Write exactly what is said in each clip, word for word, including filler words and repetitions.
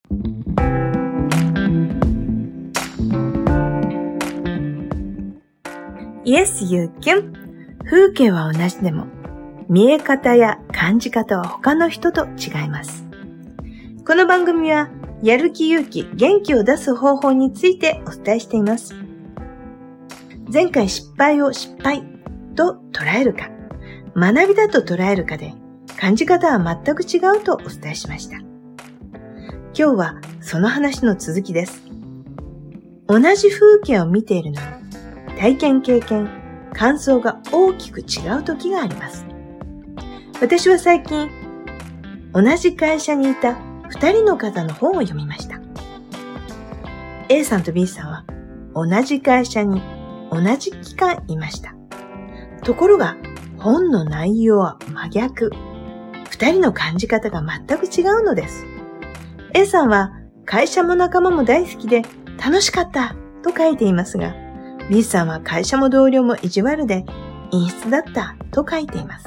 Yes, you can. 風景は同じでも、見え方や感じ方は他の人と違います。この番組は、やる気、勇気、元気を出す方法についてお伝えしています。前回失敗を失敗と捉えるか、学びだと捉えるかで、感じ方は全く違うとお伝えしました。今日はその話の続きです。同じ風景を見ているのに、体験経験、感想が大きく違う時があります。私は最近、同じ会社にいた二人の方の本を読みました。A さんと B さんは同じ会社に同じ期間いました。ところが本の内容は真逆。二人の感じ方が全く違うのです。A さんは会社も仲間も大好きで楽しかったと書いていますが、B さんは会社も同僚も意地悪で陰湿だったと書いています。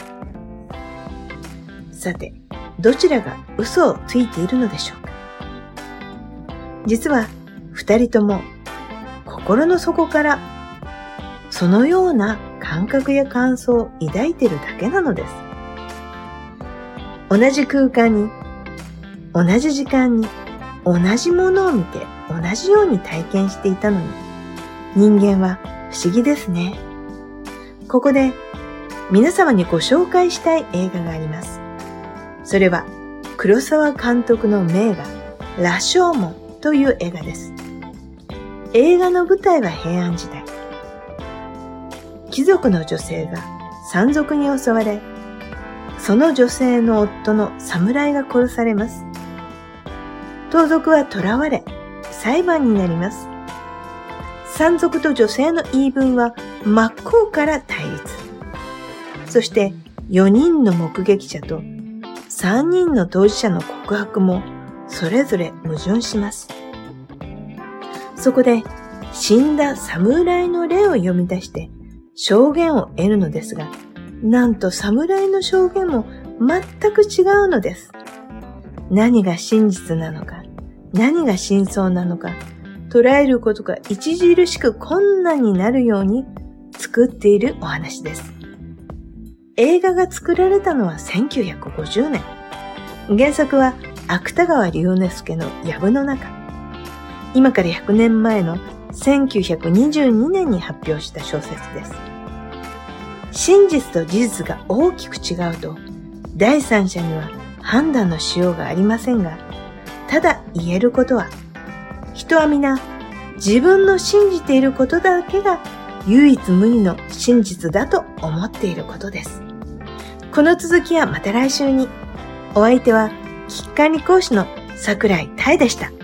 さて、どちらが嘘をついているのでしょうか。実は二人とも心の底からそのような感覚や感想を抱いているだけなのです。同じ空間に、同じ時間に、同じものを見て同じように体験していたのに、人間は不思議ですね。ここで皆様にご紹介したい映画があります。それは黒沢監督の名画、羅生門という映画です。映画の舞台は平安時代。貴族の女性が山賊に襲われ、その女性の夫の侍が殺されます。盗賊は捕らわれ、裁判になります。山賊と女性の言い分は真っ向から対立。そしてよにんの目撃者とさんにんの当事者の告白もそれぞれ矛盾します。そこで死んだ侍の霊を読み出して証言を得るのですが、なんと侍の証言も全く違うのです。何が真実なのか、何が真相なのか、捉えることが著しく困難になるように作っているお話です。映画が作られたのはせんきゅうひゃくごじゅうねん。原作は芥川龍之介の藪の中。今からひゃくねんまえのせんきゅうひゃくにじゅうにねんに発表した小説です。真実と事実が大きく違うと、第三者には判断のしようがありませんが、ただ言えることは、人は皆自分の信じていることだけが唯一無二の真実だと思っていることです。この続きはまた来週に。お相手はきっかり講師の桜井多恵でした。